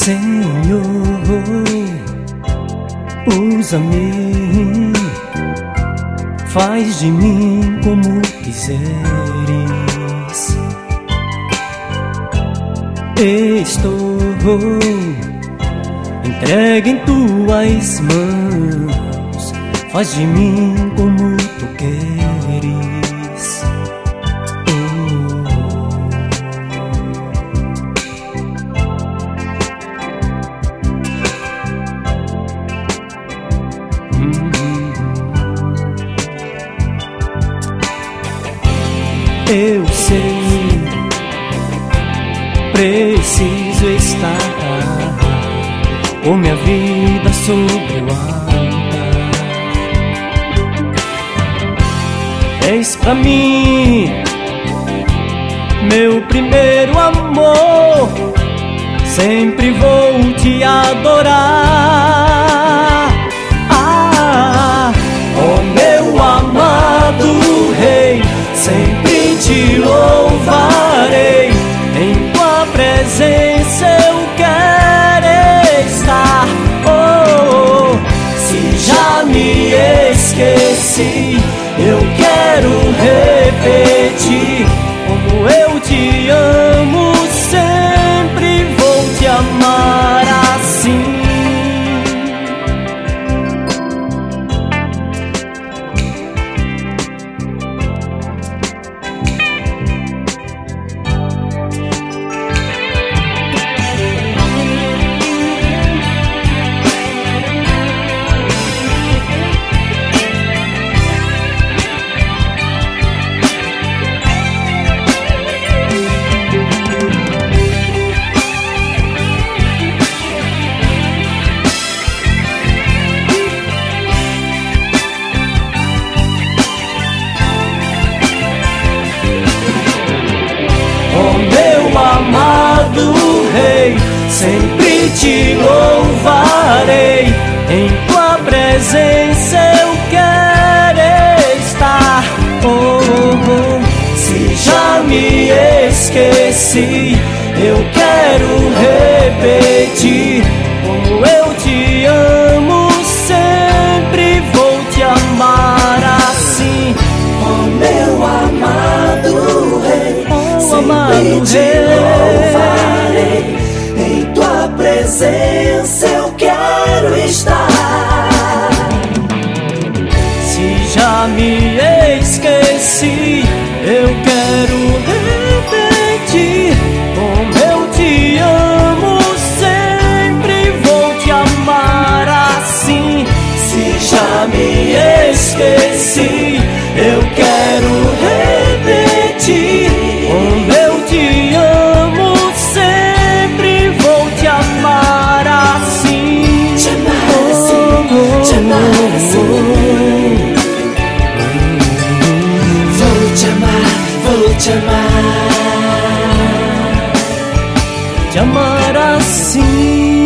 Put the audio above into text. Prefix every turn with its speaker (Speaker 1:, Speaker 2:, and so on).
Speaker 1: Senhor, usa-me, faz de mim como quiseres. Estou entregue em tuas mãos, faz de mim como tu queres. Eu sei, preciso estar com minha vida sobre o altar. És pra mim meu primeiro amor, sempre vou te adorar. Oh meu amado Rei, sempre te louvarei, em tua presença eu quero estar. Oh, se já me esqueci, eu quero repetir como eu te amo, sempre vou te amar assim. Amado Rei, sempre te louvarei, em tua presença eu quero estar. Oh, se já me esqueci, eu quero repetir como eu te amo, sempre vou te amar assim.
Speaker 2: Oh meu amado Rei,
Speaker 1: amado
Speaker 2: te louvarei, em tua presença eu quero estar.
Speaker 1: Se já me esqueci, eu quero repetir como eu te amo, sempre vou te amar assim.
Speaker 2: Se já me esqueci, eu quero repetir
Speaker 1: como eu te amo, sempre vou te amar assim.
Speaker 2: Te amar assim, te amar assim. Vou te amar, vou te amar.
Speaker 1: Te amar assim.